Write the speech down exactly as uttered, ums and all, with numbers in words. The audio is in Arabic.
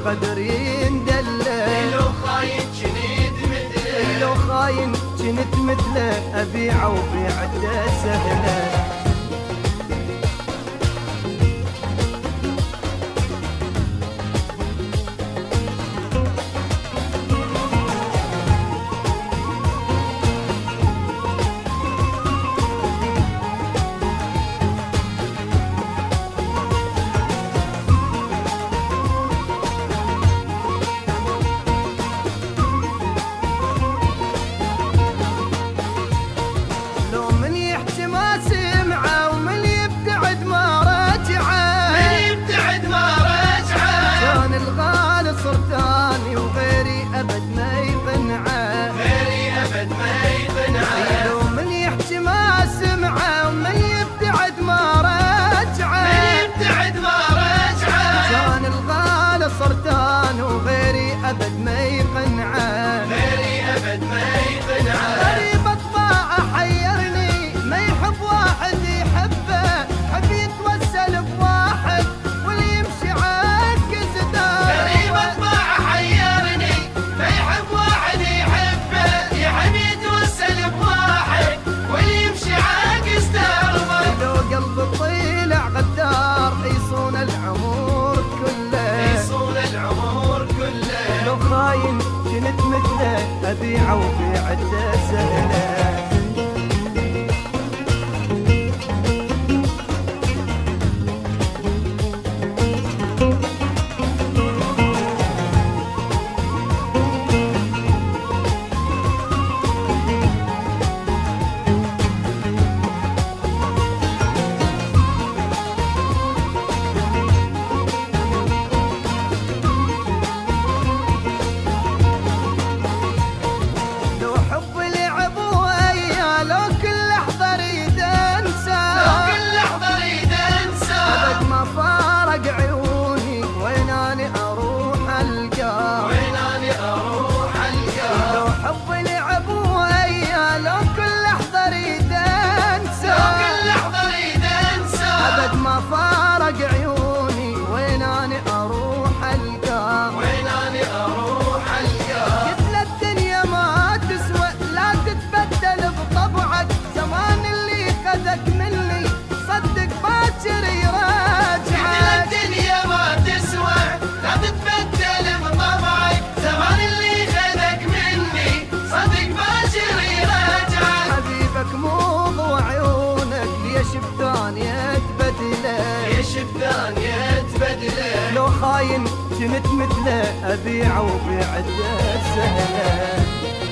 بالغدر يندله، لو خاين جنيد مثله، لو خاين جنت مثله أبيعه وبيعته سهله. صرتاني وغيري أبد ما يقنعه، غيري أبد ما يقنعه. لو من يحكي ما سمعه ومن يبتعد ما رجعه، من يبتعد ما رجعه. كان الغالي صرتاني وغيري أبد ما يقنعه، غيري أبد ما يقنعه. غريب أطباعه حيرني ما يحب واحد يحبه، حب يتوسل بواحد واللي يمشي عاكس داره. غريب أطباعه حيرني ما يحب واحد يحبه، يحب يتوسل بواحد واللي يمشي عاكس دربه. لو قلب طيلع غدار يصون العمر كله، يصون العمر كله. لو خاين جنت مثله أبيعه وبيعته سهله. شبان يتبدله، لو خاين جنت مثله أبيعه وبيعته سهله.